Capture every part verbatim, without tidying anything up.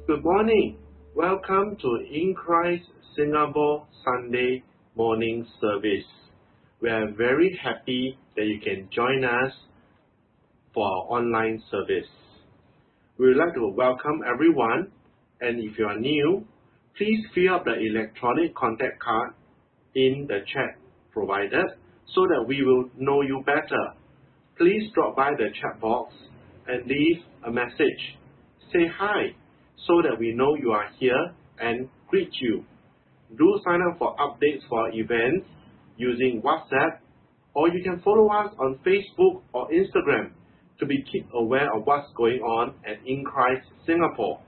Good morning. Welcome to In Christ Singapore Sunday morning service. We are very happy that you can join us for our online service. We would like to welcome everyone, and if you are new, please fill up the electronic contact card in the chat provided so that we will know you better. Please drop by the chat box and leave a message. Say hi so that we know you are here and greet you. Do sign up for updates for our events using WhatsApp, or you can follow us on Facebook or Instagram to be keep aware of what's going on at In Christ Singapore.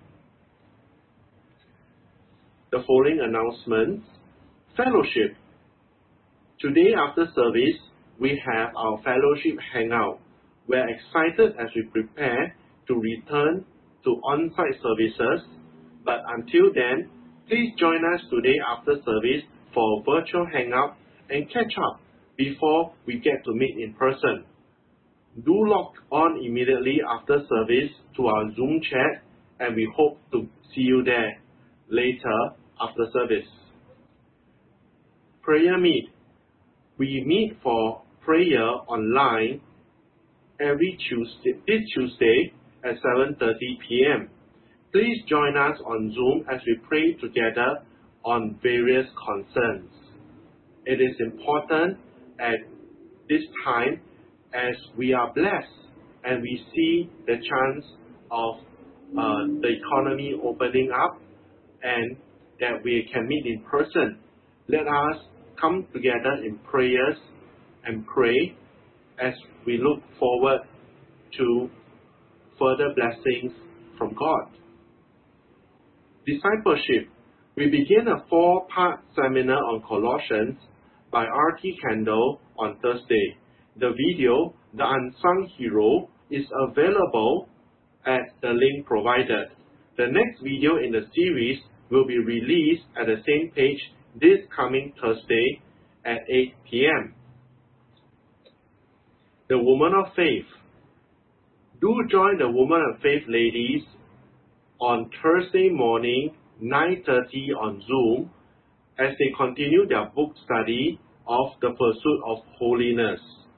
The following announcements. Fellowship. Today after service, we have our fellowship hangout. We are excited as we prepare to return to on-site services, but until then, please join us today after service for a virtual hangout and catch up before we get to meet in person. Do log on immediately after service to our Zoom chat, and we hope to see you there later after service. Prayer Meet. We meet for prayer online every Tuesday, this Tuesday at seven thirty p m Please join us on Zoom as we pray together on various concerns. It is important at this time as we are blessed and we see the chance of uh, the economy opening up and that we can meet in person. Let us come together in prayers and pray as we look forward to further blessings from God. Discipleship. We begin a four-part seminar on Colossians by R T Kendall on Thursday. The video, The Unsung Hero, is available at the link provided. The next video in the series will be released at the same page this coming Thursday at eight p m The Woman of Faith. Do join the Woman of Faith ladies on Thursday morning, nine thirty on Zoom, as they continue their book study of The Pursuit of Holiness.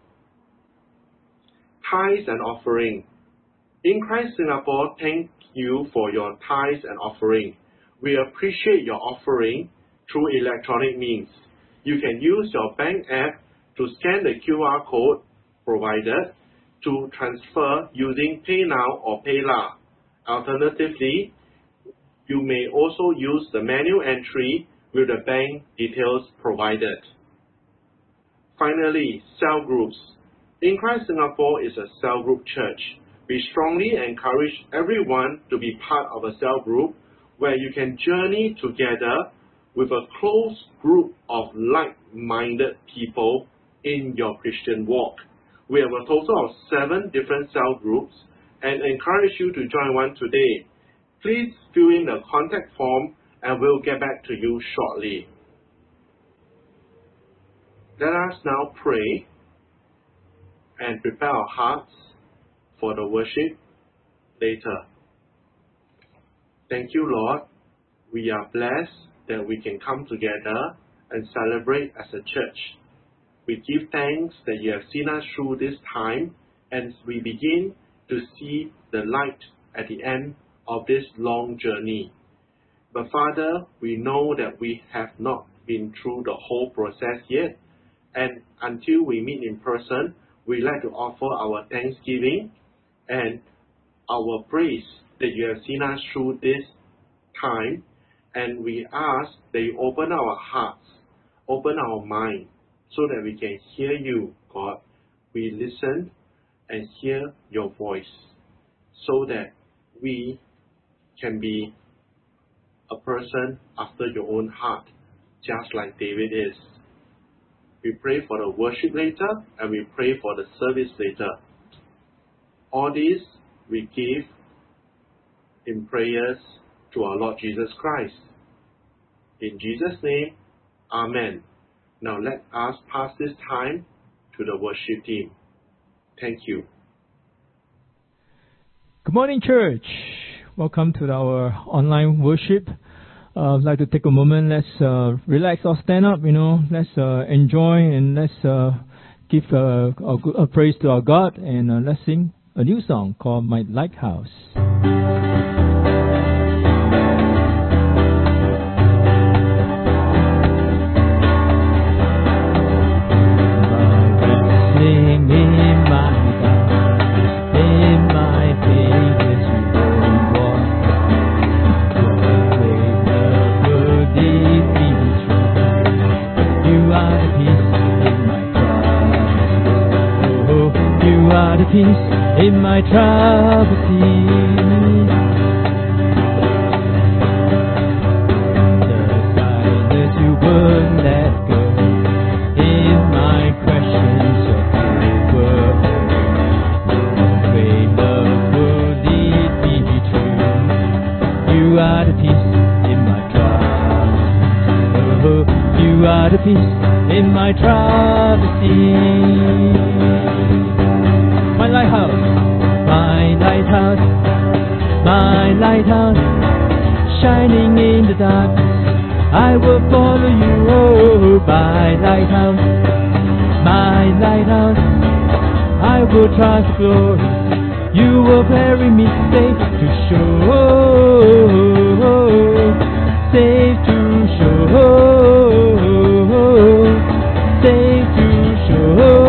Tithes and Offering. In Christ Singapore, thank you for your tithes and offering. We appreciate your offering through electronic means. You can use your bank app to scan the Q R code provided to transfer using PayNow or PayLah. Alternatively, you may also use the manual entry with the bank details provided. Finally, cell groups. In Christ Singapore is a cell group church. We strongly encourage everyone to be part of a cell group where you can journey together with a close group of like-minded people in your Christian walk. We have a total of seven different cell groups and encourage you to join one today. Please fill in the contact form and we'll get back to you shortly. Let us now pray and prepare our hearts for the worship later. Thank you, Lord. We are blessed that we can come together and celebrate as a church. We give thanks that you have seen us through this time, and we begin to see the light at the end of this long journey. But Father, we know that we have not been through the whole process yet, and until we meet in person, we like to offer our thanksgiving and our praise that you have seen us through this time, and we ask that you open our hearts, open our mind, so that we can hear you, God. We listen and hear your voice so that we can be a person after your own heart, just like David is. We pray for the worship later and we pray for the service later. All this we give in prayers to our Lord Jesus Christ. In Jesus' name, Amen. Now let us pass this time to the worship team. Thank you. Good morning, church. welcome to our online worship. Uh, I'd like to take a moment. Let's uh, relax or stand up. You know, let's uh, enjoy and let's uh, give uh, a, a praise to our God, and uh, let's sing a new song called "My Lighthouse." Peace in my troubled sea. The silence you wouldn't let go in my questions of over. The way love will lead me true. You are the peace in my troubled. Oh, you are the peace in my troubled sea. My lighthouse, my lighthouse, my lighthouse, shining in the darkness, I will follow you, oh, my lighthouse, my lighthouse, I will trust the glory, you will carry me safe to shore, safe to shore, safe to shore.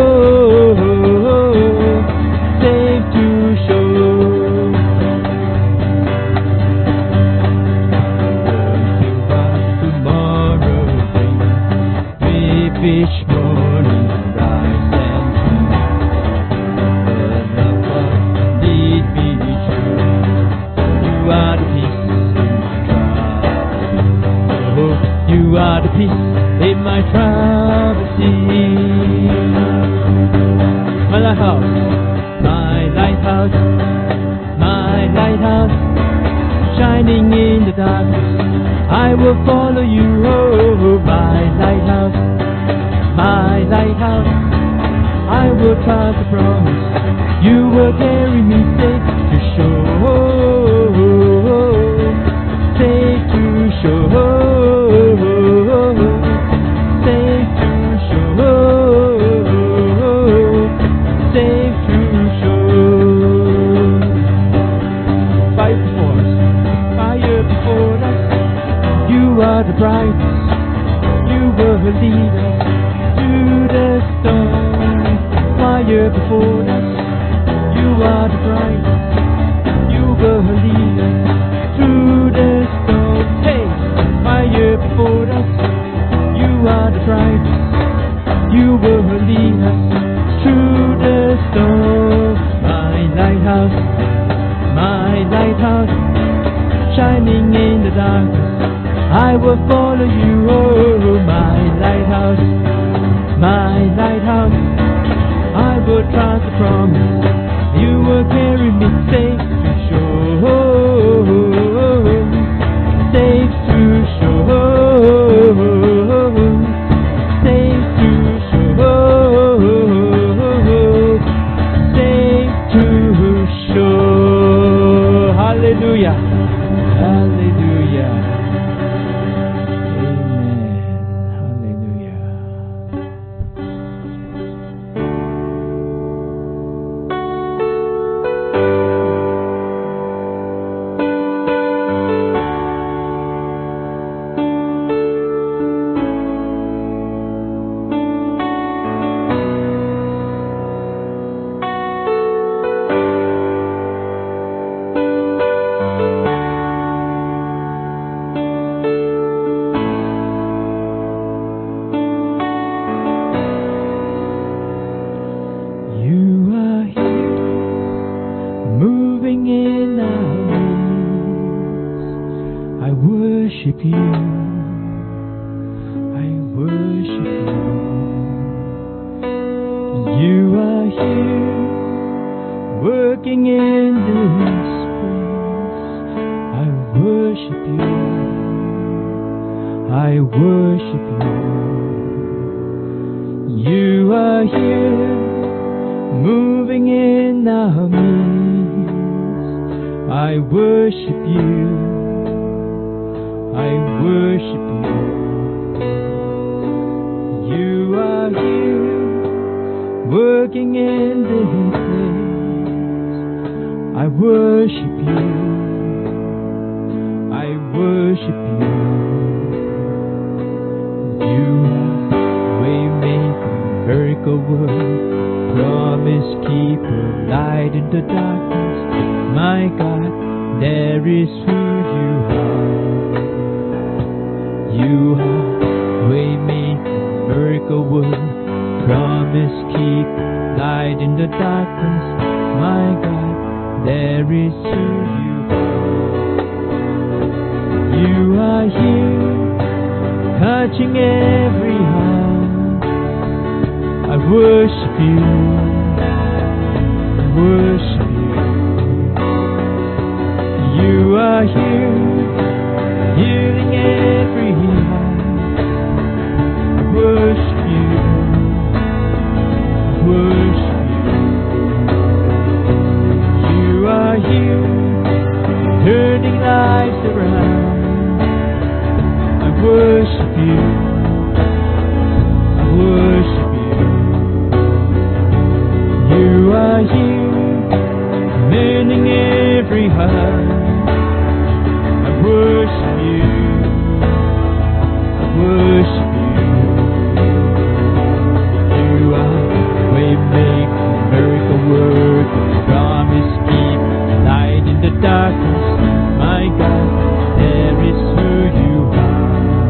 Each morning rise and sing. The love will lead me true. You are the peace in my trouble. Oh, you are the peace in my troubled sea. My lighthouse, my lighthouse, my lighthouse, shining in the darkness, I will follow you, oh, my lighthouse. My lighthouse, I will trust the promise, you will carry me safe to shore, safe to shore, safe to shore, safe to shore. Fire before us, fire before us, you are the brightest, you will lead us to the storm. Fire before us, you are the brightest, you will lead us through the storm. Hey, fire before us, you are the brightest, you will lead us through the storm. My lighthouse, my lighthouse, shining in the darkness, I will follow you, oh, my lighthouse. My lighthouse, I will trust the promise, you will carry me safe to shore, safe to shore, safe to shore, safe to shore. Hallelujah, hallelujah. I worship you. I worship you. You are here, working in this place. I worship you. I worship you. You are waymaker, miracle worker, promise keeper, light in the darkness. My God, there is who you are. You are waymaker, miracle worker, promise keeper, light in the darkness. My God, there is who you are. You are here, touching every heart. I worship you. I worship you. You are here, healing every heart. I worship you. I worship you. You are here, turning lives around. I worship you. I worship you. You are here, mending every heart. I worship you. I worship you. You are waymaker, miracle worker, promise keeper, light in the darkness. My God, there is who you are.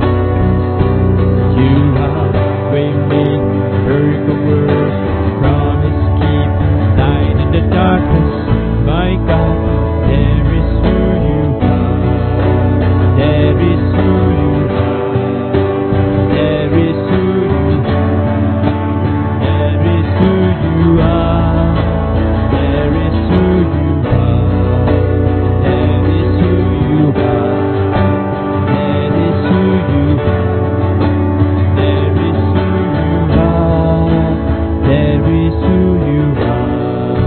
You are waymaker, miracle worker, promise keeper, light in the darkness. My God, there is who you are. There is who you are. There is who you are. There is who you are. There is who you are. There is who you are. There is who you are. There is who you are. There is who you are.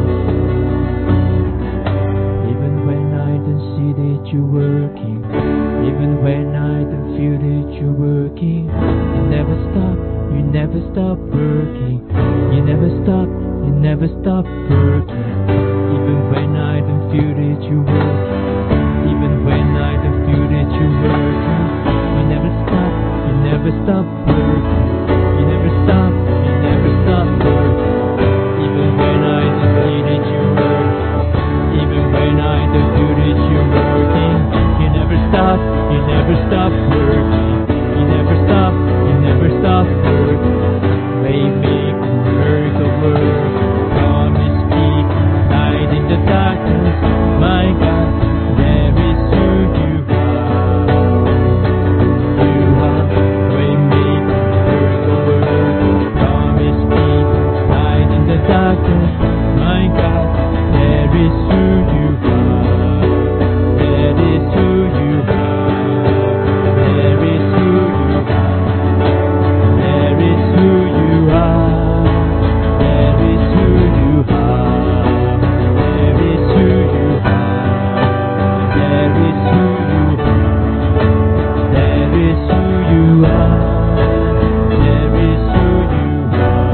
Even when I don't see that you're working, even when I don't feel that you're working, you never stop, you never stop working. You never stop, you never stop working. Even when I don't feel that you're working, even when I don't feel that you're working, you never stop, you never stop working. You never stop, you never stop working. Even when I don't see that you're working, even when I don't feel that you're working, you never stop, you never stop working. You never stop, you never stop working. Waymaker, miracle worker, promise keeper, light in the darkness. My God, there is who you are. You are waymaker, miracle worker, promise keeper, light in the darkness. My God, there is who you are. There is who you are. There is who you are. There is who you are. There is who you are. There is who you are. There is who you are. There is who you are. There is who you are.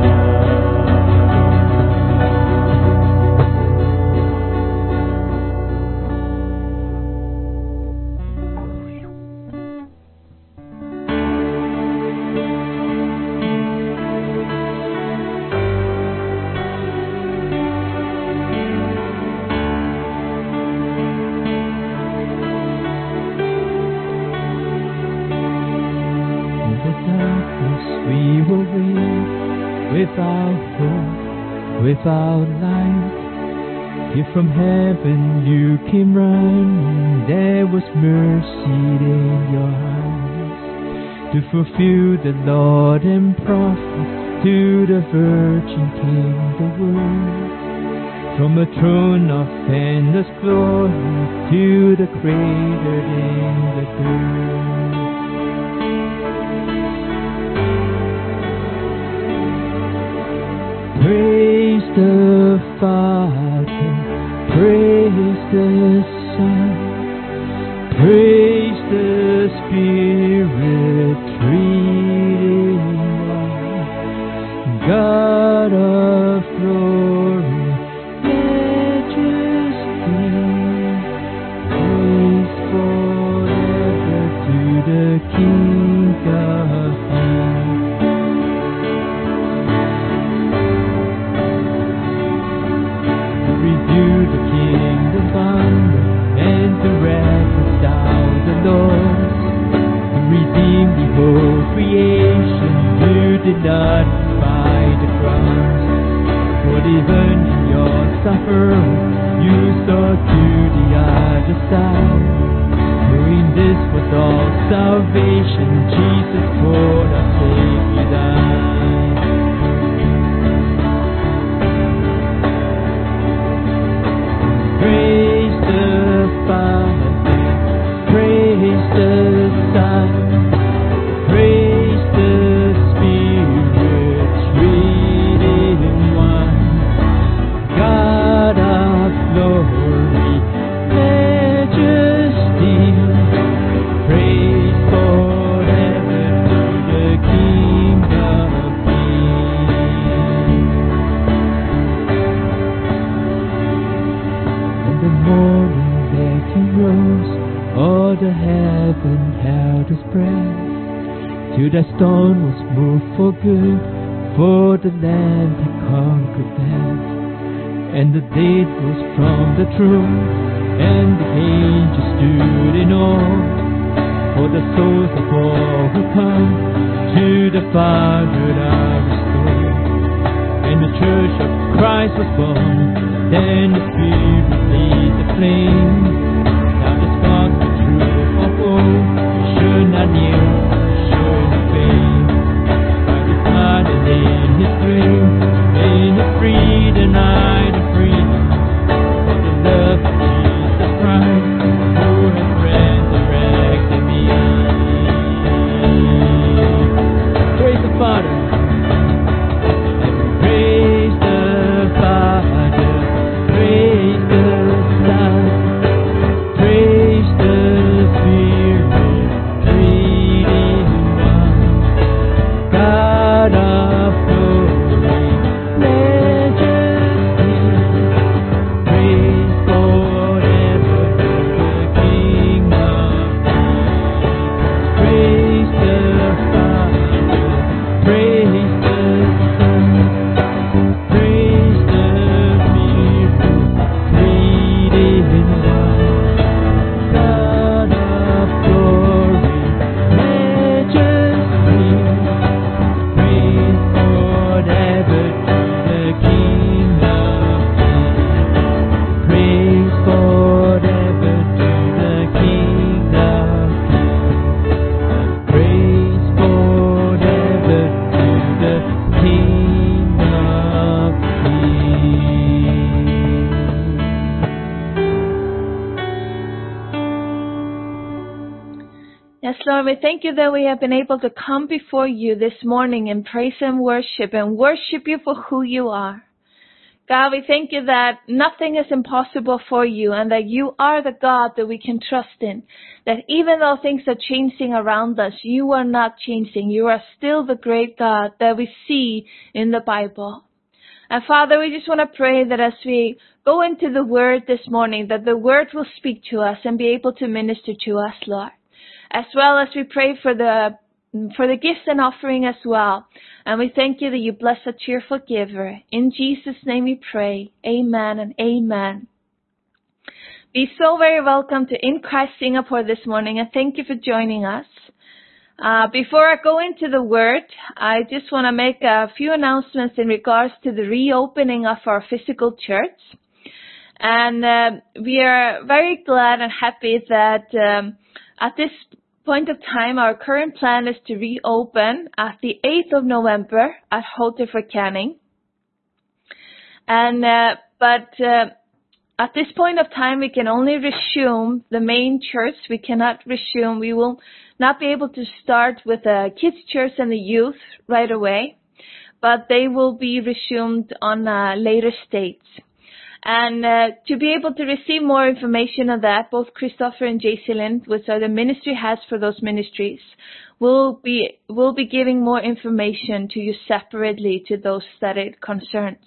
In the darkness we were with, without hope, without light. Here from heaven you came running, there was mercy in your eyes. To fulfill the Lord and prophet, to the Virgin came the word. From a throne of endless glory, to the crater in the dirt. Praise the Father, praise the Son. Praise the Spirit, three in one. God of glory, majesty, praise forever to the King of Kings. Review the kingdom founder and to reconcile the Lord, to redeem the whole creation. You did not fight the cross, but even in your suffering, you saw to the other side. Knowing this was all salvation, Jesus for our sake you died. Praise the Father, praise the Son, praise the Spirit, three in one. God of glory, majesty, praise forever to the King of Kings. And the morning that he rose, all the heaven held his breath, till the stone was moved for good, for the Lamb had conquered death. And the dead rose from the throne, and the angels stood in awe, for the souls of all who come to the Father are restored. And the church of Christ was born, then the Spirit lit the flame. Now the spark the truth of old, should not kneel, should not fail. By his blood and in his grave, in the freedom, night of freedom, for the love of Jesus Christ, who has resurrected me. Praise the Father. Praise the Father, praise the Son, praise the Spirit, three in one. God of glory, majesty, praise forever to the King of Kings. Praise the Father, praise the Son, praise the Spirit, three in one. God of glory, majesty, praise forever to the King of Kings. Praise forever to the King of Kings. Praise forever to the King of Kings. Yes, Lord, we thank you that we have been able to come before you this morning and praise and worship and worship you for who you are. God, we thank you that nothing is impossible for you and that you are the God that we can trust in. That even though things are changing around us, you are not changing. You are still the great God that we see in the Bible. And Father, we just want to pray that as we go into the Word this morning, that the Word will speak to us and be able to minister to us, Lord. As well as we pray for the for the gifts and offering as well. And we thank you that you bless a cheerful giver. In Jesus' name we pray. Amen and amen. Be so very welcome to In Christ Singapore this morning, and thank you for joining us. Uh, before I go into the Word, I just want to make a few announcements in regards to the reopening of our physical church. And uh, we are very glad and happy that um, at this point of time, our current plan is to reopen at the eighth of November at Holterford Canning. And, uh, but, uh, at this point of time, we can only resume the main church. We cannot resume. We will not be able to start with the kids' church and the youth right away, but they will be resumed on uh, later dates. And uh, to be able to receive more information on that, both Christopher and Jaycelyn, which are the ministry heads for those ministries, will be will be giving more information to you separately to those that it concerns.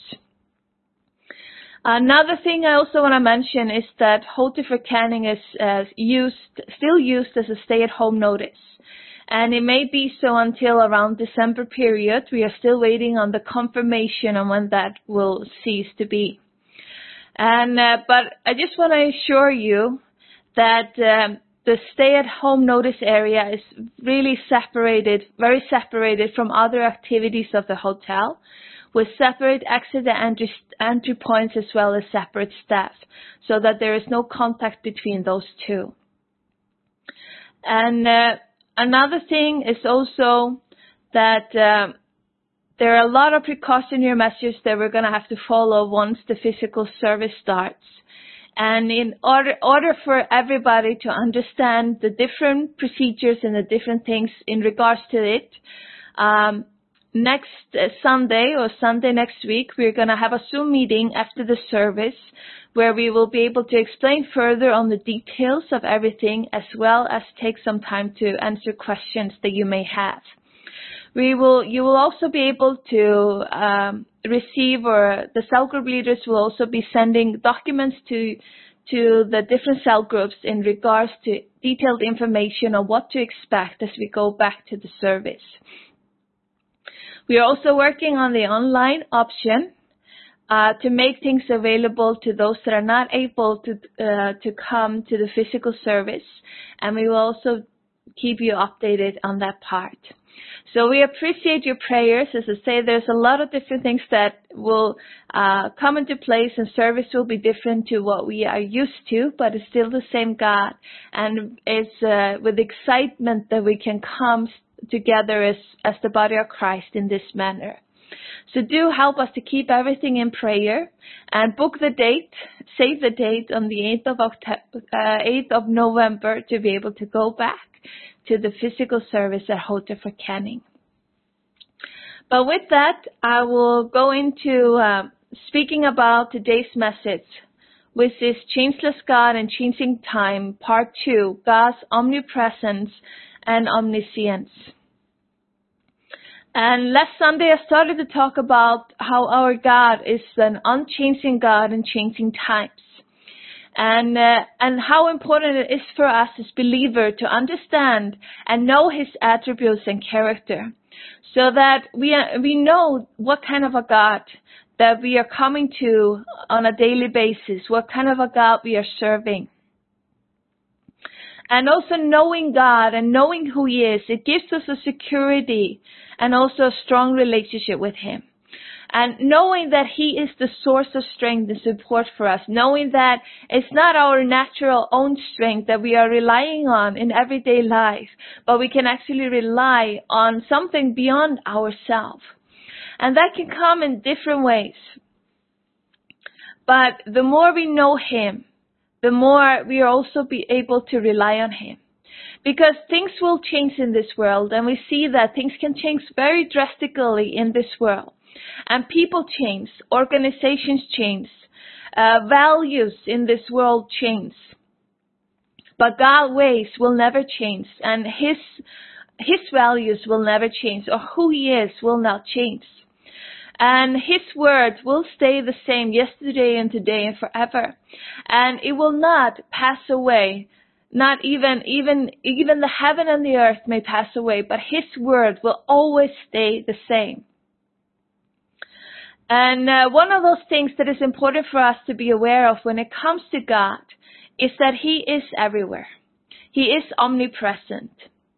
Another thing I also want to mention is that Hotel for Canning is uh, used, still used as a stay-at-home notice. And it may be so until around December period. We are still waiting on the confirmation on when that will cease to be. And uh, but I just want to assure you that um, the stay-at-home notice area is really separated, very separated from other activities of the hotel, with separate exit and entry, entry points as well as separate staff, so that there is no contact between those two. And uh, another thing is also that uh, there are a lot of precautionary measures that we're going to have to follow once the physical service starts. And in order, order for everybody to understand the different procedures and the different things in regards to it, um, next uh, Sunday or Sunday next week, we're going to have a Zoom meeting after the service where we will be able to explain further on the details of everything, as well as take some time to answer questions that you may have. We will, you will also be able to um, receive, or the cell group leaders will also be sending documents to to the different cell groups in regards to detailed information on what to expect as we go back to the service. We are also working on the online option uh, to make things available to those that are not able to uh, to come to the physical service, and we will also keep you updated on that part. So we appreciate your prayers. As I say, there's a lot of different things that will uh, come into place, and service will be different to what we are used to, but it's still the same God, and it's uh, with excitement that we can come together as, as the body of Christ in this manner. So do help us to keep everything in prayer, and book the date, save the date on the eighth of October, uh, eighth of November to be able to go back to the physical service at Hotel for Canning. But with that, I will go into uh, speaking about today's message, which is Changeless God and Changing Time, Part two, God's Omnipresence and Omniscience. And last Sunday I started to talk about how our God is an unchanging God in changing times. And uh, and how important it is for us as believers to understand and know His attributes and character, so that we are, we know what kind of a God that we are coming to on a daily basis, what kind of a God we are serving. And also knowing God and knowing who He is, it gives us a security and also a strong relationship with Him. And knowing that He is the source of strength and support for us, knowing that it's not our natural own strength that we are relying on in everyday life, but we can actually rely on something beyond ourselves. And that can come in different ways. But the more we know Him, the more we are also be able to rely on Him. Because things will change in this world, and we see that things can change very drastically in this world. And people change, organizations change, uh, values in this world change. But God's ways will never change, and His His values will never change, or who He is will not change. And His word will stay the same yesterday and today and forever. And it will not pass away. Not even, even, even the heaven and the earth may pass away, but His word will always stay the same. And uh, one of those things that is important for us to be aware of when it comes to God is that He is everywhere. He is omnipresent.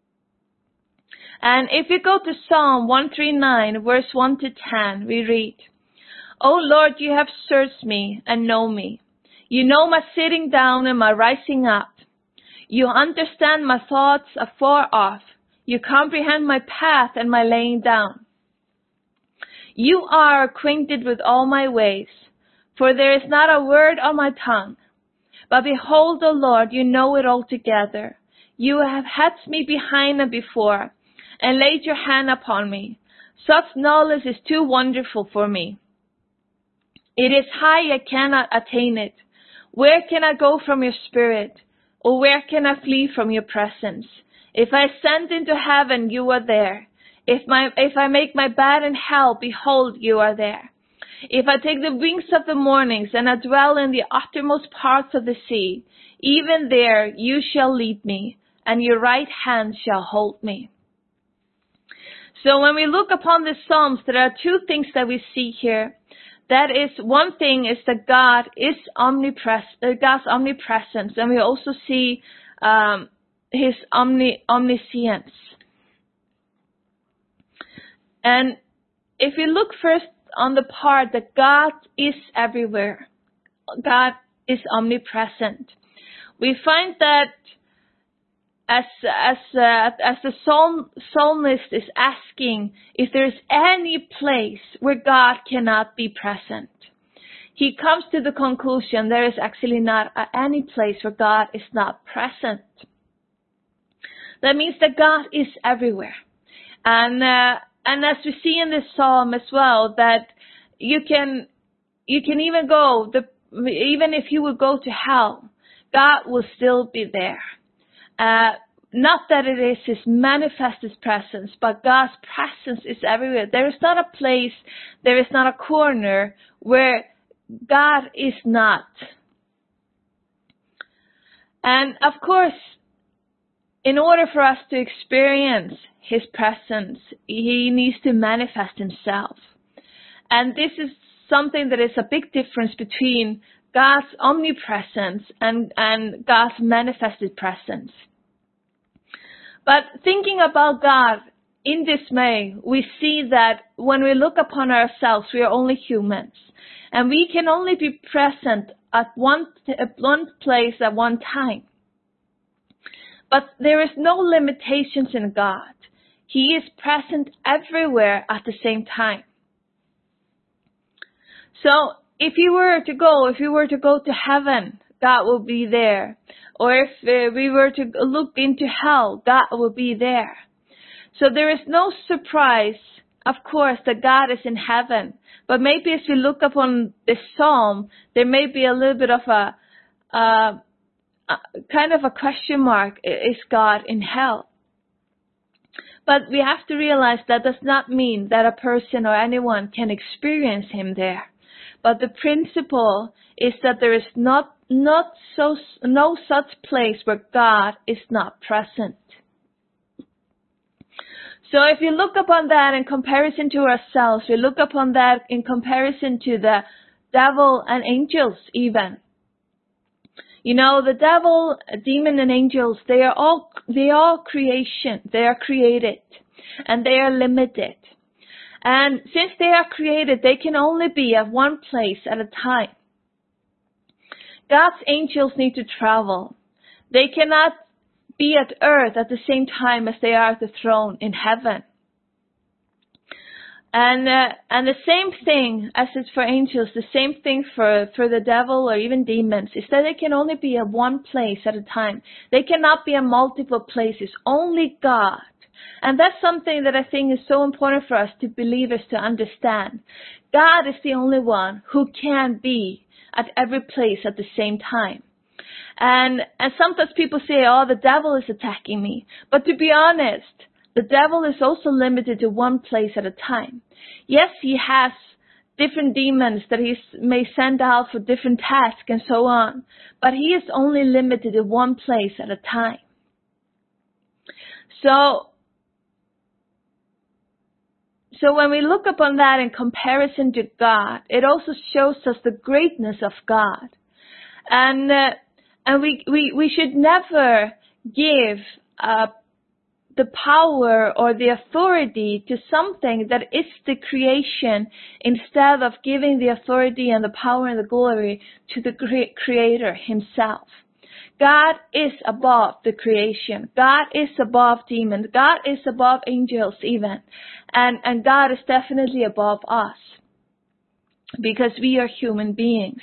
And if you go to Psalm one thirty-nine, verse one to ten, we read, "O Lord, you have searched me and know me. You know my sitting down and my rising up. You understand my thoughts afar off. You comprehend my path and my laying down. You are acquainted with all my ways, for there is not a word on my tongue. But behold, O Lord, you know it altogether. You have hedged me behind and before, and laid your hand upon me. Such knowledge is too wonderful for me. It is high, I cannot attain it. Where can I go from your spirit? Or where can I flee from your presence? If I ascend into heaven, you are there. If my, if I make my bed in hell, behold, you are there. If I take the wings of the mornings and I dwell in the uttermost parts of the sea, even there you shall lead me, and your right hand shall hold me. So when we look upon the Psalms, there are two things that we see here. That is, one thing is that God is omnipresent, God's omnipresence, and we also see um, His omni omniscience. And if we look first on the part that God is everywhere, God is omnipresent, we find that as as uh, as the psalm, psalmist is asking if there is any place where God cannot be present, he comes to the conclusion there is actually not any place where God is not present. That means that God is everywhere, and uh, and as we see in this psalm as well, that you can you can even go the even if you would go to hell, God will still be there. Uh, not that it is His manifested presence, but God's presence is everywhere. There is not a place, there is not a corner where God is not. And of course, in order for us to experience His presence, He needs to manifest Himself. And this is something that is a big difference between God's omnipresence and, and God's manifested presence. But thinking about God in this way, we see that when we look upon ourselves, we are only humans. And we can only be present at one, at one place at one time. But there is no limitations in God. He is present everywhere at the same time. So if you were to go, if you were to go to heaven, God will be there. Or if uh, we were to look into hell, God will be there. So there is no surprise, of course, that God is in heaven. But maybe as we look upon this psalm, there may be a little bit of a, uh, a kind of a question mark. Is God in hell? But we have to realize that does not mean that a person or anyone can experience Him there. But the principle is that there is not not so no such place where God is not present. So if you look upon that in comparison to ourselves, we look upon that in comparison to the devil and angels even. You know, the devil, demon and angels, they are all they are all creation. They are created and they are limited. And since they are created, they can only be at one place at a time. God's angels need to travel. They cannot be at earth at the same time as they are at the throne in heaven. And uh, and the same thing as it's for angels, the same thing for, for the devil or even demons, is that they can only be at one place at a time. They cannot be at multiple places. Only God. And that's something that I think is so important for us to believers to understand. God is the only one who can be at every place at the same time. And and sometimes people say, oh, the devil is attacking me. But to be honest, the devil is also limited to one place at a time. Yes, he has different demons that he may send out for different tasks and so on. But he is only limited to one place at a time. So, So when we look upon that in comparison to God, it also shows us the greatness of God. And uh, and we, we, we should never give uh, the power or the authority to something that is the creation instead of giving the authority and the power and the glory to the cre- Creator Himself. God is above the creation. God is above demons. God is above angels even. And, and God is definitely above us. Because we are human beings.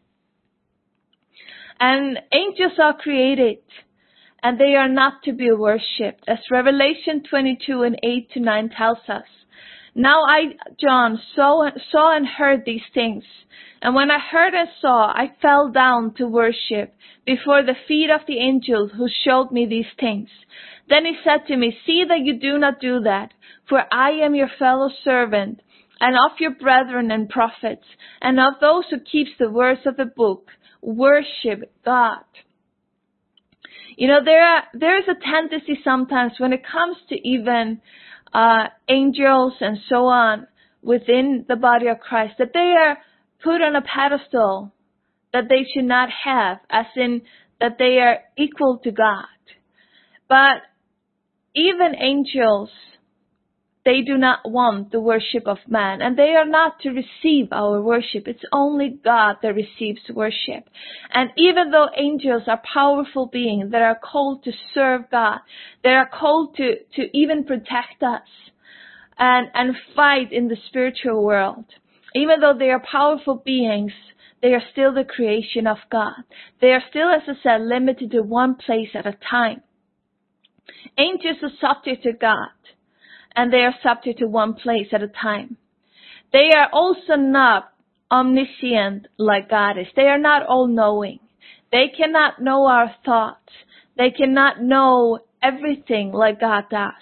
And angels are created. And they are not to be worshipped. As Revelation twenty-two and eight to nine tells us. Now I, John, saw, saw and heard these things. And when I heard and saw, I fell down to worship before the feet of the angel who showed me these things. Then he said to me, see that you do not do that, for I am your fellow servant, and of your brethren and prophets, and of those who keeps the words of the book. Worship God. You know, there are, there is a tendency sometimes when it comes to even uh, angels and so on within the body of Christ, that they are put on a pedestal that they should not have, as in that they are equal to God. But even angels, they do not want the worship of man, and they are not to receive our worship. It's only God that receives worship. And even though angels are powerful beings that are called to serve God, they are called to, to even protect us and, and fight in the spiritual world. Even though they are powerful beings, they are still the creation of God. They are still, as I said, limited to one place at a time. Angels are subject to God, and they are subject to one place at a time. They are also not omniscient like God is. They are not all-knowing. They cannot know our thoughts. They cannot know everything like God does.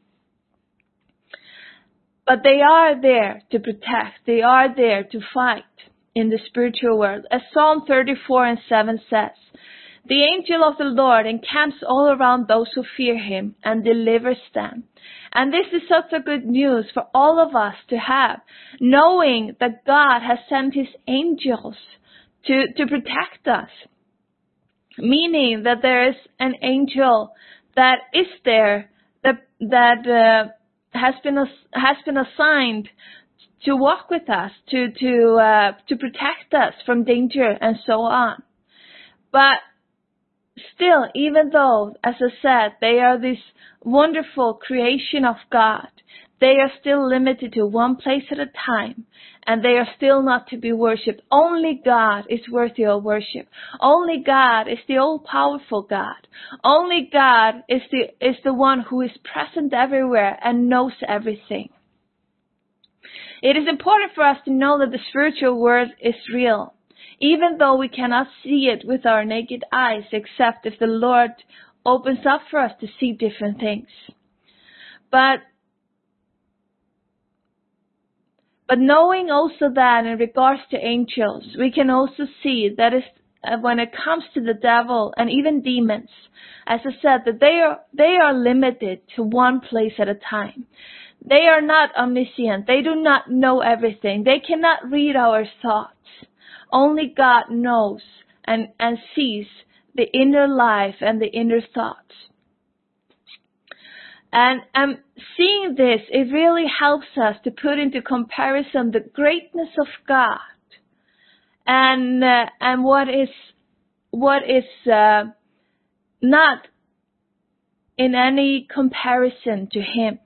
But they are there to protect. They are there to fight in the spiritual world. As Psalm thirty-four and seven says, the angel of the Lord encamps all around those who fear him and delivers them. And this is such a good news for all of us to have, knowing that God has sent his angels to, to protect us. Meaning that there is an angel that is there, that, that uh, has been has been assigned to walk with us, to, to, uh, to protect us from danger and so on. But still, even though, as I said, they are this wonderful creation of God, they are still limited to one place at a time, and they are still not to be worshipped. Only God is worthy of worship. Only God is the all-powerful God. Only God is the, is the one who is present everywhere and knows everything. It is important for us to know that the spiritual world is real, even though we cannot see it with our naked eyes, except if the Lord opens up for us to see different things. But, but knowing also that in regards to angels, we can also see that is, uh, when it comes to the devil and even demons, as I said, that they are, they are limited to one place at a time. They are not omniscient. They do not know everything. They cannot read our thoughts. Only God knows and, and sees the inner life and the inner thoughts. And um, seeing this, it really helps us to put into comparison the greatness of God and uh, and what is what is uh, not in any comparison to Him.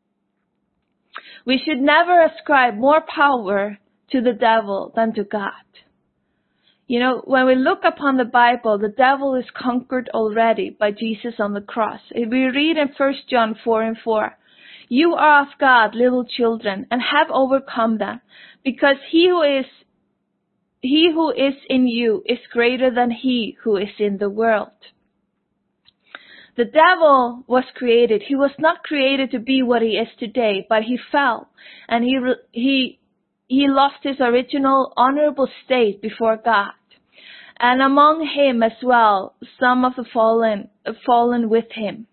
We should never ascribe more power to the devil than to God. You know, when we look upon the Bible, the devil is conquered already by Jesus on the cross. If we read in First John four and four, you are of God, little children, and have overcome them, because he who is he who is in you is greater than he who is in the world. The devil was created. He was not created to be what he is today, but he fell, and he he he lost his original honorable state before God. And among him as well, some of the fallen fallen with him.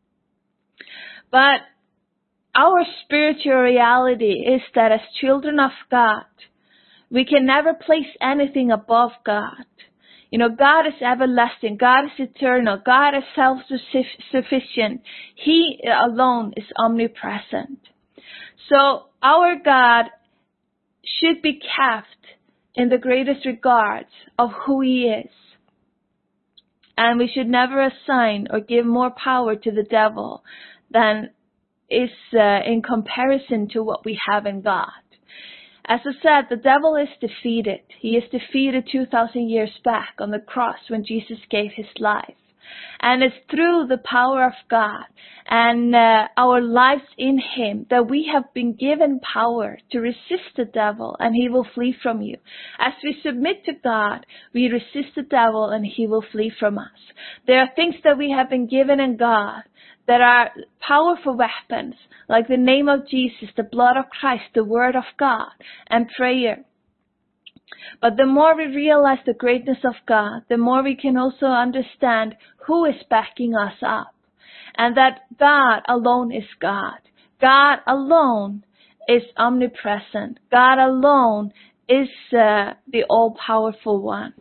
But our spiritual reality is that as children of God, we can never place anything above God. You know, God is everlasting. God is eternal. God is self-sufficient. He alone is omnipresent. So our God should be kept in the greatest regards of who He is. And we should never assign or give more power to the devil than is uh, in comparison to what we have in God. As I said, the devil is defeated. He is defeated two thousand years back on the cross when Jesus gave His life. And it's through the power of God and uh, our lives in Him that we have been given power to resist the devil, and he will flee from you. As we submit to God, we resist the devil and he will flee from us. There are things that we have been given in God that are powerful weapons, like the name of Jesus, the blood of Christ, the word of God, and prayer. But the more we realize the greatness of God, the more we can also understand who is backing us up. And that God alone is God. God alone is omnipresent. God alone is uh, the all-powerful one.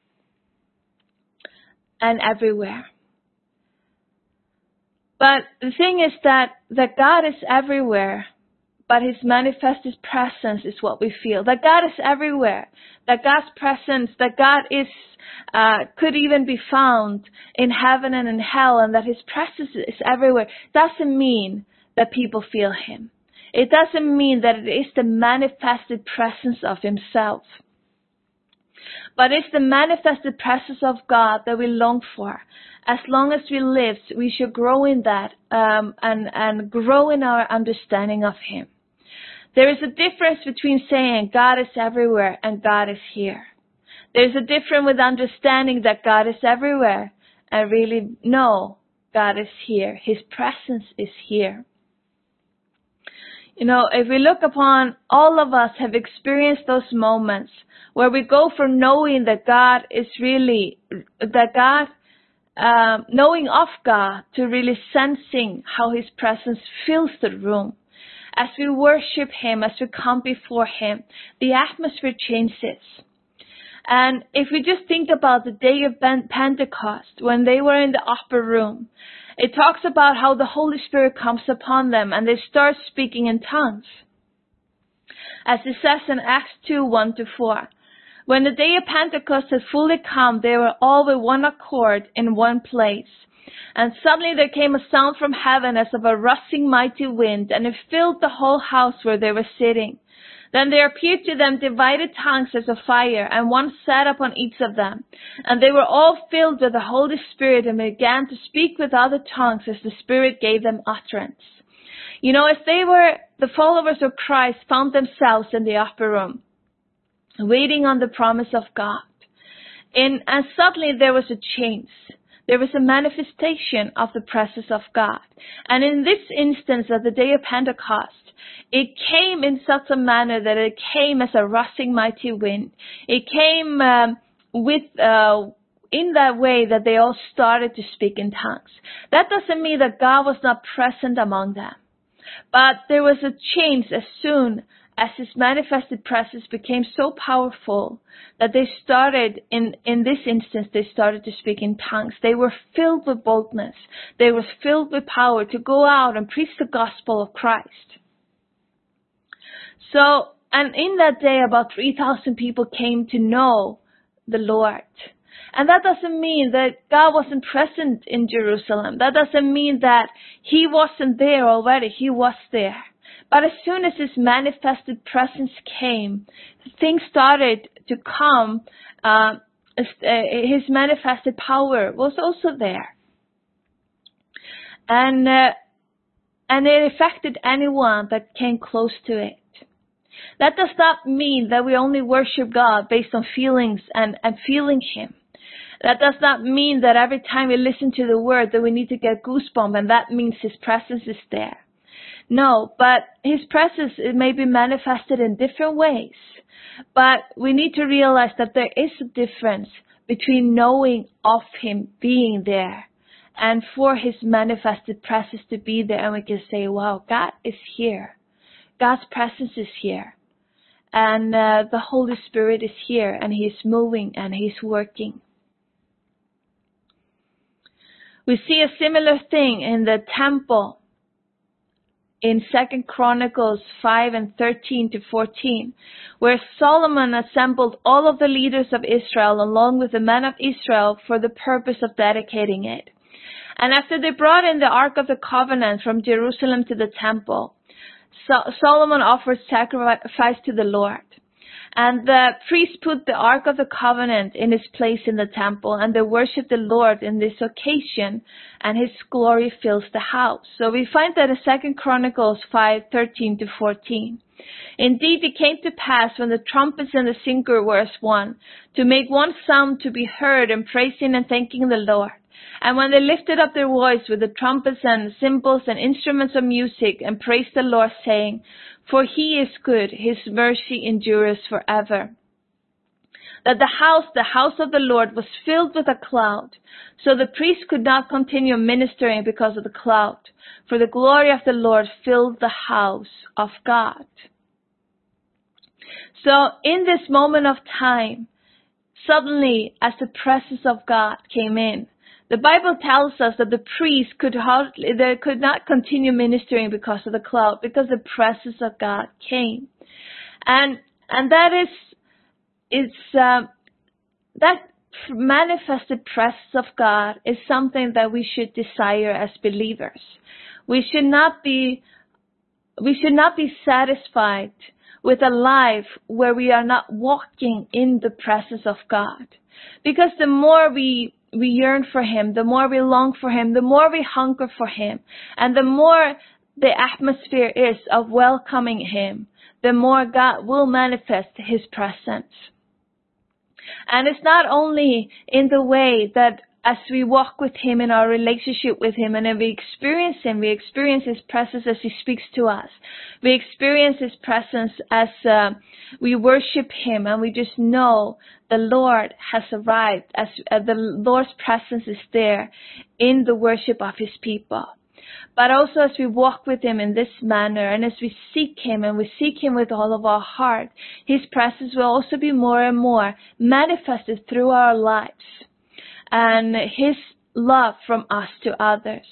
And everywhere. But the thing is that, that God is everywhere, but His manifested presence is what we feel. That God is everywhere. That God's presence, that God is, uh, could even be found in heaven and in hell, and that His presence is everywhere, doesn't mean that people feel Him. It doesn't mean that it is the manifested presence of Himself. But it's the manifested presence of God that we long for. As long as we live, we should grow in that um, and, and grow in our understanding of Him. There is a difference between saying God is everywhere and God is here. There's a difference with understanding that God is everywhere and really know God is here. His presence is here. You know, if we look upon, all of us have experienced those moments where we go from knowing that God is really, that God, um, knowing of God, to really sensing how His presence fills the room. As we worship Him, as we come before Him, the atmosphere changes. And if we just think about the day of Pentecost, when they were in the upper room, it talks about how the Holy Spirit comes upon them and they start speaking in tongues. As it says in Acts two, one to four. When the day of Pentecost had fully come, they were all with one accord in one place. And suddenly there came a sound from heaven as of a rushing mighty wind, and it filled the whole house where they were sitting. Then there appeared to them divided tongues as of fire, and one sat upon each of them. And they were all filled with the Holy Spirit and began to speak with other tongues as the Spirit gave them utterance. You know, as they were, the followers of Christ found themselves in the upper room, waiting on the promise of God. In, and suddenly there was a change. There was a manifestation of the presence of God. And in this instance, at the day of Pentecost, it came in such a manner that it came as a rushing mighty wind. It came um, with uh, in that way that they all started to speak in tongues. That doesn't mean that God was not present among them. But there was a change as soon as His manifested presence became so powerful that they started, in, in this instance, they started to speak in tongues. They were filled with boldness. They were filled with power to go out and preach the gospel of Christ. So, and in that day, about three thousand people came to know the Lord. And that doesn't mean that God wasn't present in Jerusalem. That doesn't mean that He wasn't there already. He was there. But as soon as His manifested presence came, things started to come. Uh, his manifested power was also there. And, uh, and it affected anyone that came close to it. That does not mean that we only worship God based on feelings and, and feeling Him. That does not mean that every time we listen to the word that we need to get goosebumps and that means His presence is there. No, but His presence, it may be manifested in different ways. But we need to realize that there is a difference between knowing of Him being there and for His manifested presence to be there, and we can say, wow, God is here. God's presence is here. And uh, the Holy Spirit is here, and He's moving and He's working. We see a similar thing in the temple in Second Chronicles five and thirteen to fourteen, where Solomon assembled all of the leaders of Israel along with the men of Israel for the purpose of dedicating it. And after they brought in the Ark of the Covenant from Jerusalem to the temple, So- Solomon offered sacrifice to the Lord. And the priests put the Ark of the Covenant in its place in the temple, and they worshiped the Lord in this occasion, and his glory fills the house. So we find that in Second Chronicles five, thirteen to fourteen. Indeed, it came to pass when the trumpets and the singer were as one, to make one sound to be heard in praising and thanking the Lord. And when they lifted up their voice with the trumpets and cymbals and instruments of music, and praised the Lord, saying, For he is good, his mercy endures forever. That the house, the house of the Lord, was filled with a cloud, so the priest could not continue ministering because of the cloud, for the glory of the Lord filled the house of God. So in this moment of time, suddenly as the presence of God came in, the Bible tells us that the priest could hardly, they could not continue ministering because of the cloud, because the presence of God came. And, and that is, it's, uh, that manifested presence of God is something that we should desire as believers. We should not be, we should not be satisfied with a life where we are not walking in the presence of God. Because the more we we yearn for him, the more we long for him, the more we hunger for him, and the more the atmosphere is of welcoming him, the more God will manifest his presence. And it's not only in the way that as we walk with him in our relationship with him, and then we experience him, we experience his presence as he speaks to us. We experience his presence as uh, we worship him, and we just know the Lord has arrived, as uh, the Lord's presence is there in the worship of his people. But also as we walk with him in this manner, and as we seek him, and we seek him with all of our heart, his presence will also be more and more manifested through our lives, and his love from us to others.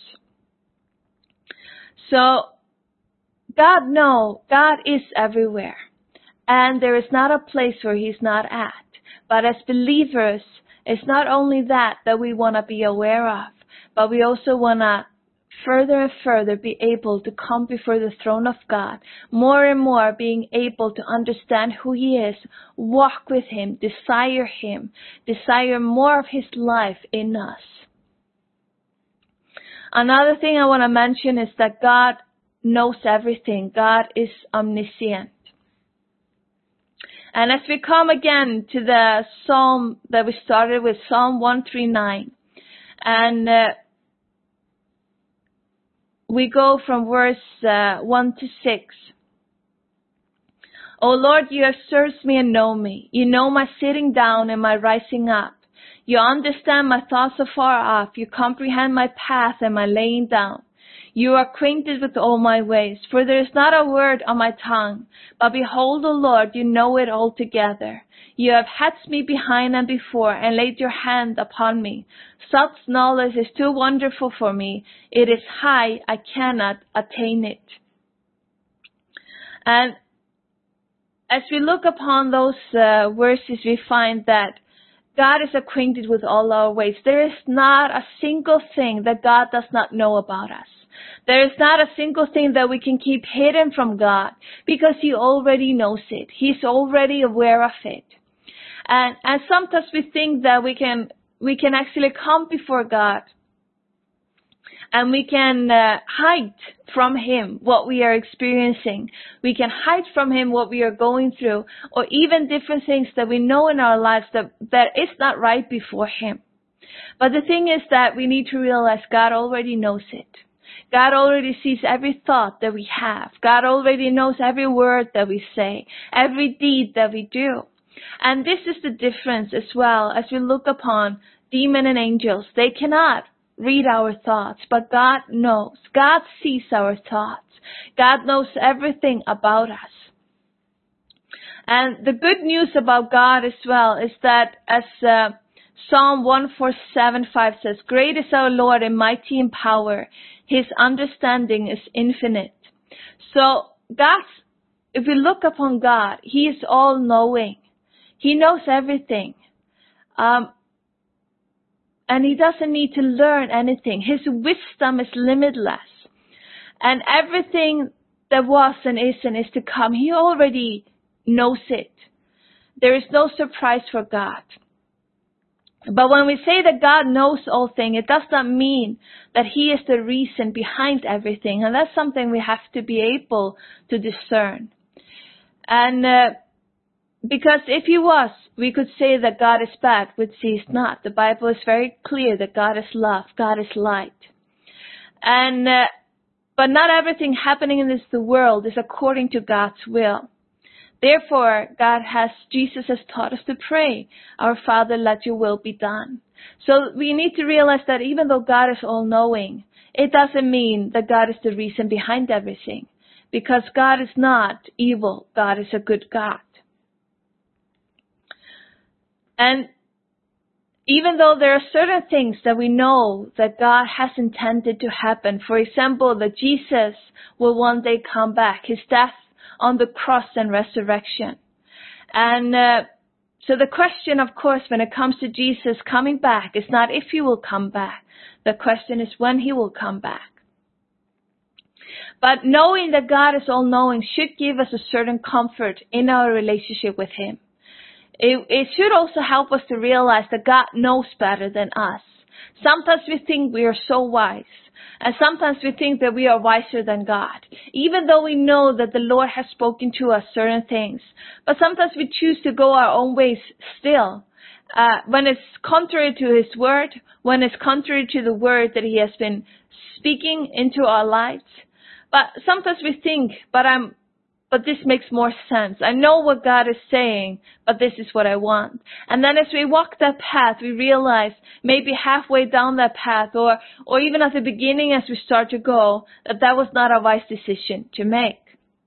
So, God knows, God is everywhere. And there is not a place where he's not at. But as believers, it's not only that that we want to be aware of, but we also want to further and further be able to come before the throne of God, more and more being able to understand who he is, walk with him, desire him, desire more of his life in us. Another thing I want to mention is that God knows everything. God is omniscient. And as we come again to the psalm that we started with, Psalm one thirty-nine, and uh, we go from verse uh, one to six. O Lord, you have searched me and know me. You know my sitting down and my rising up. You understand my thoughts afar off. You comprehend my path and my laying down. You are acquainted with all my ways, for there is not a word on my tongue. But behold, O Lord, you know it altogether. You have hedged me behind and before, and laid your hand upon me. Such knowledge is too wonderful for me. It is high, I cannot attain it. And as we look upon those uh, verses, we find that God is acquainted with all our ways. There is not a single thing that God does not know about us. There is not a single thing that we can keep hidden from God, because he already knows it. He's already aware of it. And, and sometimes we think that we can, we can actually come before God and we can uh, hide from him what we are experiencing. We can hide from him what we are going through, or even different things that we know in our lives that, that is not right before him. But the thing is that we need to realize God already knows it. God already sees every thought that we have. God already knows every word that we say, every deed that we do. And this is the difference as well as we look upon demons and angels. They cannot read our thoughts, but God knows. God sees our thoughts. God knows everything about us. And the good news about God as well is that, as uh, Psalm one forty-seven five says, great is our Lord and mighty in power. His understanding is infinite. So God's, if we look upon God, he is all-knowing. He knows everything. Um, and he doesn't need to learn anything. His wisdom is limitless. And everything that was and is and is to come, he already knows it. There is no surprise for God. But when we say that God knows all things, it does not mean that He is the reason behind everything. And that's something we have to be able to discern. And uh, because if He was, we could say that God is bad, which He is not. The Bible is very clear that God is love, God is light. And uh, but not everything happening in this the world is according to God's will. Therefore, God has, Jesus has taught us to pray, our Father, let your will be done. So we need to realize that even though God is all-knowing, it doesn't mean that God is the reason behind everything. Because God is not evil. God is a good God. And even though there are certain things that we know that God has intended to happen, for example, that Jesus will one day come back, His death on the cross and resurrection. And uh, so the question, of course, when it comes to Jesus coming back, is not if He will come back. The question is when He will come back. But knowing that God is all-knowing should give us a certain comfort in our relationship with Him. It, it should also help us to realize that God knows better than us. Sometimes we think we are so wise. And sometimes we think that we are wiser than God, even though we know that the Lord has spoken to us certain things. But sometimes we choose to go our own ways still. Uh, when it's contrary to His word, when it's contrary to the word that He has been speaking into our lives. But sometimes we think, but I'm, but this makes more sense. I know what God is saying, but this is what I want. And then as we walk that path, we realize maybe halfway down that path, or, or even at the beginning as we start to go, that that was not a wise decision to make.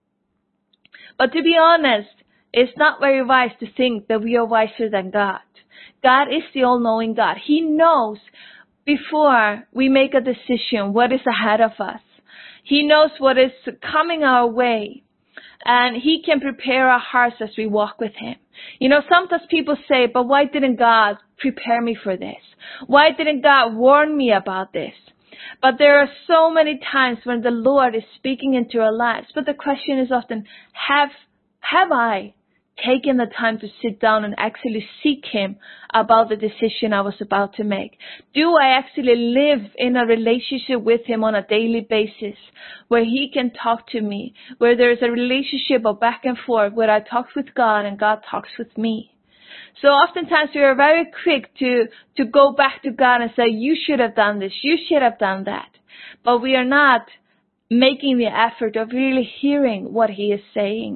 But to be honest, it's not very wise to think that we are wiser than God. God is the all-knowing God. He knows before we make a decision what is ahead of us. He knows what is coming our way. And He can prepare our hearts as we walk with Him. You know, sometimes people say, but why didn't God prepare me for this? Why didn't God warn me about this? But there are so many times when the Lord is speaking into our lives. But the question is often, have, have I taken the time to sit down and actually seek Him about the decision I was about to make? Do I actually live in a relationship with Him on a daily basis where He can talk to me, where there is a relationship of back and forth where I talk with God and God talks with me? So oftentimes we are very quick to, to go back to God and say, you should have done this, you should have done that. But we are not making the effort of really hearing what He is saying.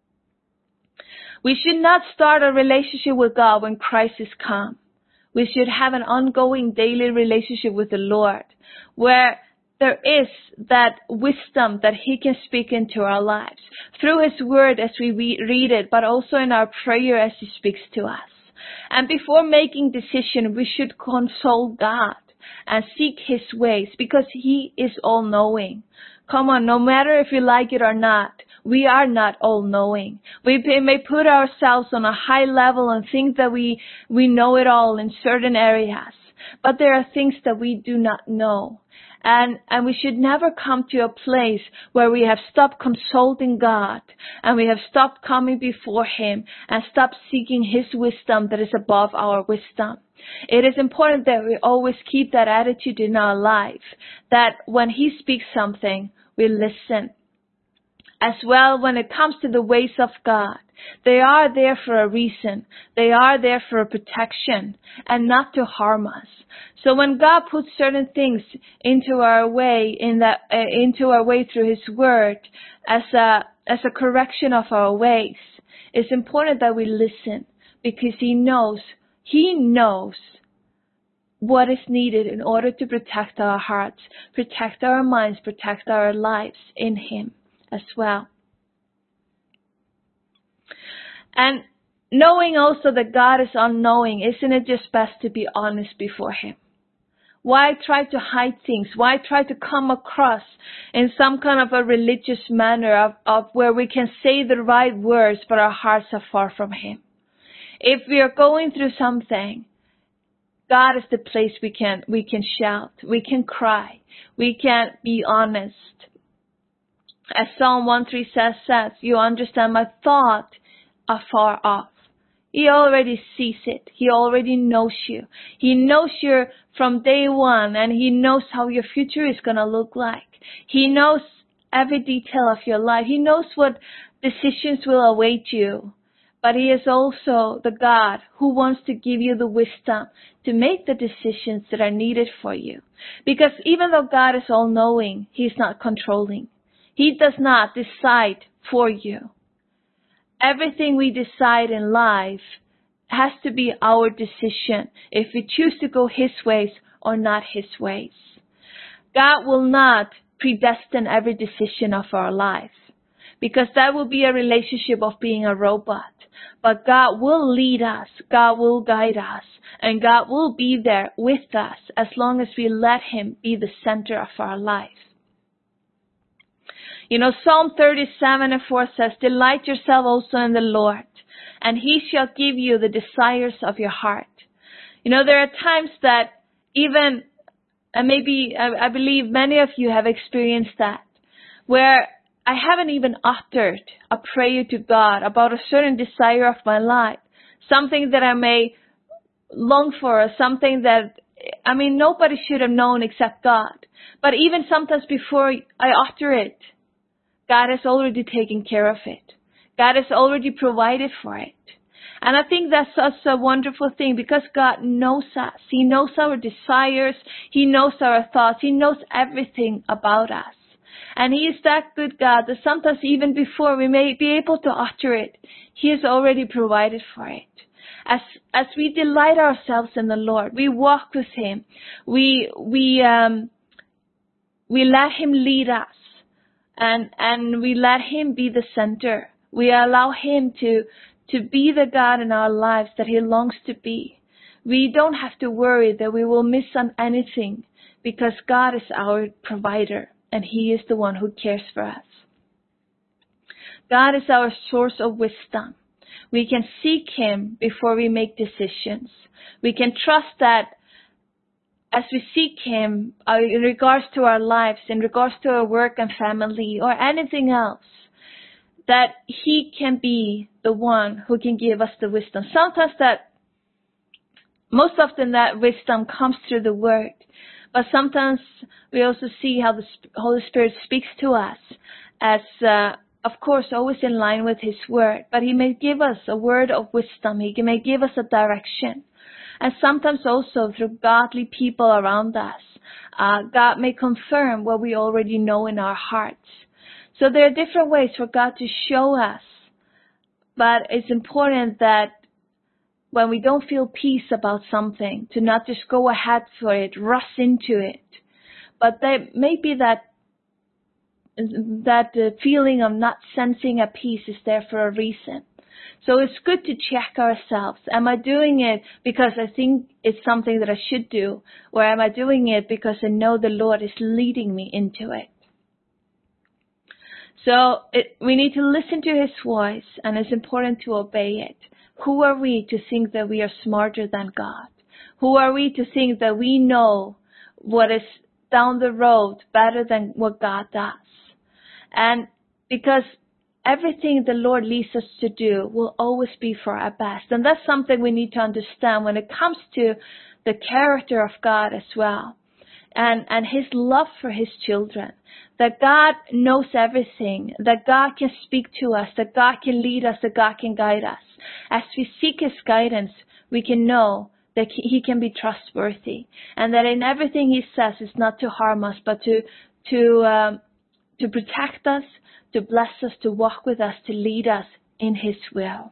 We should not start a relationship with God when crisis comes. We should have an ongoing daily relationship with the Lord where there is that wisdom that He can speak into our lives through His word as we read it, but also in our prayer as He speaks to us. And before making decision, we should consult God and seek His ways because He is all-knowing. Come on, no matter if you like it or not, we are not all-knowing. We may put ourselves on a high level and think that we, we know it all in certain areas. But there are things that we do not know. And, and we should never come to a place where we have stopped consulting God and we have stopped coming before Him and stopped seeking His wisdom that is above our wisdom. It is important that we always keep that attitude in our life, that when He speaks something, we listen. As well, when it comes to the ways of God, they are there for a reason. They are there for a protection and not to harm us. So when God puts certain things into our way, in that uh, into our way through His word, as a as a correction of our ways, it's important that we listen because He knows He knows what is needed in order to protect our hearts, protect our minds, protect our lives in Him as well. And knowing also that God is all-knowing, isn't it just best to be honest before Him? Why try to hide things? Why try to come across in some kind of a religious manner of, of where we can say the right words, but our hearts are far from Him? If we are going through something, God is the place we can, we can shout, we can cry, we can be honest. As Psalm one three says, says, you understand my thought are far off. He already sees it. He already knows you. He knows you from day one, and He knows how your future is going to look like. He knows every detail of your life. He knows what decisions will await you. But He is also the God who wants to give you the wisdom to make the decisions that are needed for you. Because even though God is all-knowing, He's not controlling. He does not decide for you. Everything we decide in life has to be our decision if we choose to go His ways or not His ways. God will not predestine every decision of our life, because that will be a relationship of being a robot. But God will lead us, God will guide us, and God will be there with us as long as we let Him be the center of our life. You know, Psalm thirty-seven and four says, "Delight yourself also in the Lord, and He shall give you the desires of your heart." You know, there are times that even, and maybe I, I believe many of you have experienced that, where I haven't even uttered a prayer to God about a certain desire of my life, something that I may long for, or something that, I mean, nobody should have known except God. But even sometimes before I utter it, God has already taken care of it. God has already provided for it. And I think that's such a wonderful thing, because God knows us. He knows our desires. He knows our thoughts. He knows everything about us. And He is that good God that sometimes even before we may be able to utter it, He has already provided for it. As as we delight ourselves in the Lord, we walk with Him. We we um we let Him lead us. And and we let Him be the center. We allow Him to, to be the God in our lives that He longs to be. We don't have to worry that we will miss on anything, because God is our provider and He is the one who cares for us. God is our source of wisdom. We can seek Him before we make decisions. We can trust that as we seek Him uh, in regards to our lives, in regards to our work and family, or anything else, that He can be the one who can give us the wisdom. Sometimes that, most often that wisdom comes through the Word, but sometimes we also see how the Holy Spirit speaks to us as, uh, of course, always in line with His Word. But He may give us a word of wisdom. He may give us a direction. And sometimes also through godly people around us. Uh, God may confirm what we already know in our hearts. So there are different ways for God to show us. But it's important that when we don't feel peace about something, to not just go ahead for it, rush into it. But there may be that that uh, feeling of not sensing a peace is there for a reason. So it's good to check ourselves. Am I doing it because I think it's something that I should do? Or am I doing it because I know the Lord is leading me into it? So it, we need to listen to His voice, and it's important to obey it. Who are we to think that we are smarter than God? Who are we to think that we know what is down the road better than what God does? And because everything the Lord leads us to do will always be for our best. And that's something we need to understand when it comes to the character of God as well. And, and His love for His children. That God knows everything. That God can speak to us. That God can lead us. That God can guide us. As we seek His guidance, we can know that He can be trustworthy. And that in everything He says, it's not to harm us, but to, to, um, to protect us, to bless us, to walk with us, to lead us in His will.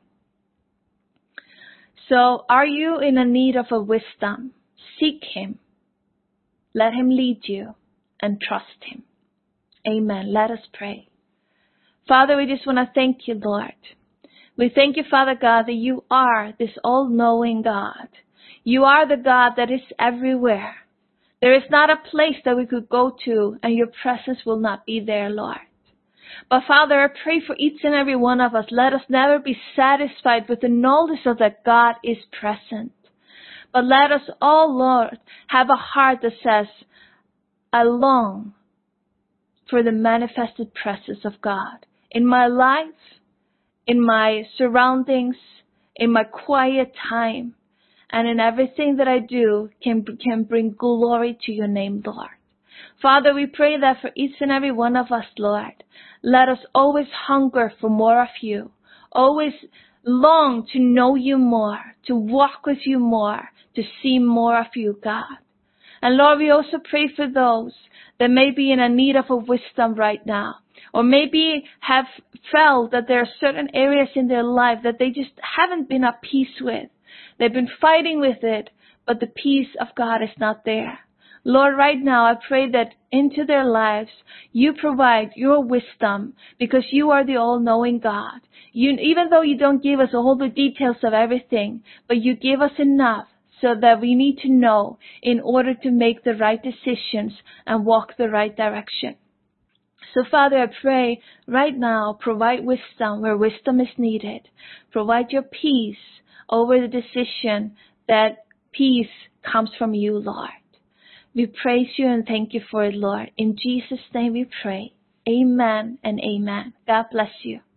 So, are you in a need of a wisdom? Seek Him. Let Him lead you and trust Him. Amen. Let us pray. Father, we just want to thank You, Lord. We thank You, Father God, that You are this all-knowing God. You are the God that is everywhere. There is not a place that we could go to and Your presence will not be there, Lord. But Father, I pray for each and every one of us. Let us never be satisfied with the knowledge of that God is present. But let us all, Lord, have a heart that says, I long for the manifested presence of God in my life, in my surroundings, in my quiet time, and in everything that I do can, can bring glory to your name, Lord. Father, we pray that for each and every one of us, Lord, let us always hunger for more of you, always long to know you more, to walk with you more, to see more of you, God. And Lord, we also pray for those that may be in a need of a wisdom right now, or maybe have felt that there are certain areas in their life that they just haven't been at peace with. They've been fighting with it, but the peace of God is not there. Lord, right now I pray that into their lives you provide your wisdom, because you are the all-knowing God. You, even though you don't give us all the details of everything, but you give us enough so that we need to know in order to make the right decisions and walk the right direction. So Father, I pray right now, provide wisdom where wisdom is needed. Provide your peace over the decision, that peace comes from you, Lord. We praise you and thank you for it, Lord. In Jesus' name we pray. Amen and amen. God bless you.